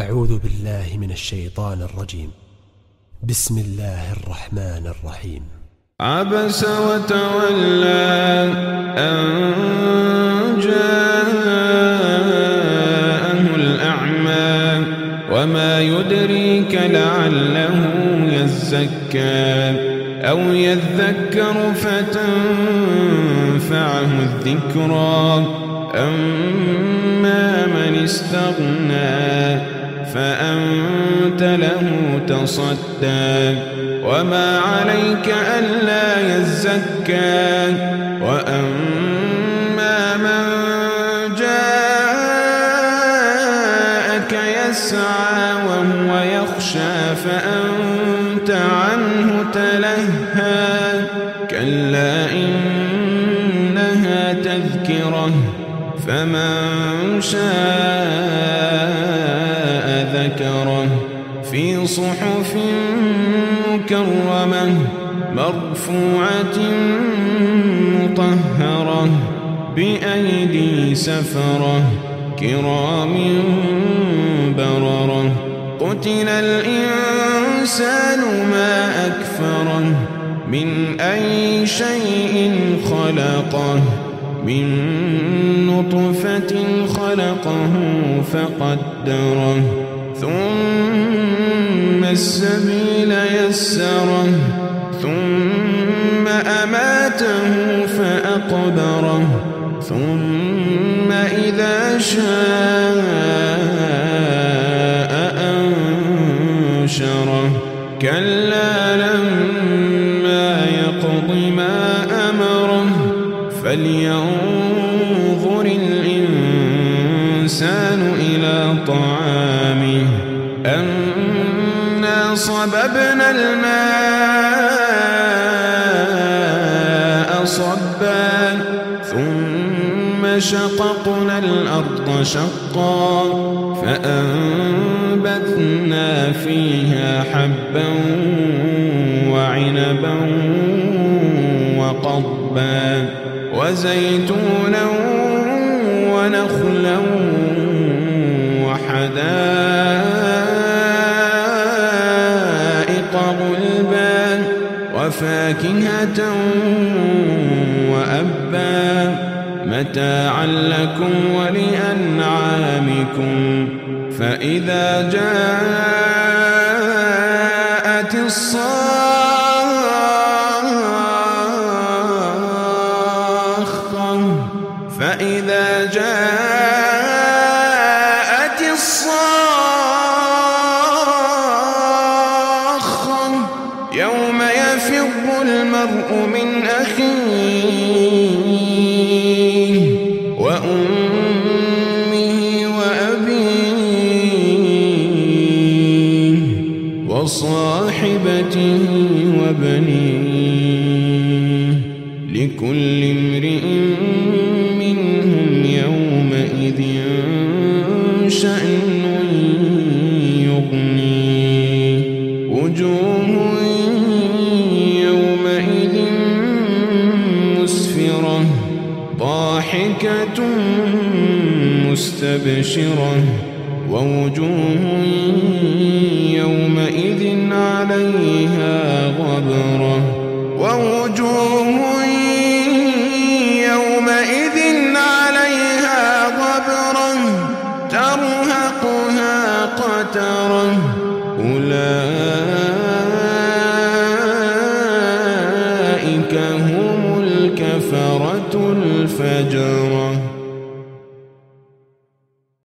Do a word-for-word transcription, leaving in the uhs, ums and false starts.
أعوذ بالله من الشيطان الرجيم. بسم الله الرحمن الرحيم. عبس وتولى أن جاءه الأعمى وما يدريك لعله يزكى أو يذكر فتنفعه الذكرى أما من استغنى فأنت له تصدى وما عليك ألا يزكى وأما من جاءك يسعى وهو يخشى فأنت عنه تلهى كلا إنها تذكرة فمن شاء ذكره في صحف مكرمة مرفوعة مطهرة بأيدي سفرة كرام بررة قتل الإنسان ما أكفره من أي شيء خلقه من نطفة خلقه فقدره ثم السبيل يسره ثم أماته فأقبره ثم إذا شاء أنشره كلا لما يقض ما أمره فلينظر الإنسان إلى طعامه أنا صببنا الماء صبا ثم شققنا الأرض شقا فأنبتنا فيها حبا وعنبا وقضبا وزيتونا ونخلا وحدائق غلبا وفاكهة وأبا متاعا لكم ولأنعامكم فإذا جاءت الصاخة فإذا جاءت الصاخة يوم يفر المرء من أخيه وأمه وأبيه وصاحبته وبنيه لكل امرئ منهم يومئذ شأن يغنيه وجوه يومئذ مسفرة ضاحكة مستبشرة ووجوه يومئذ عليها غبرة ووجوه يومئذ عليها غبرة ترهقها قترة أولئك هم الكفرة الفجرة.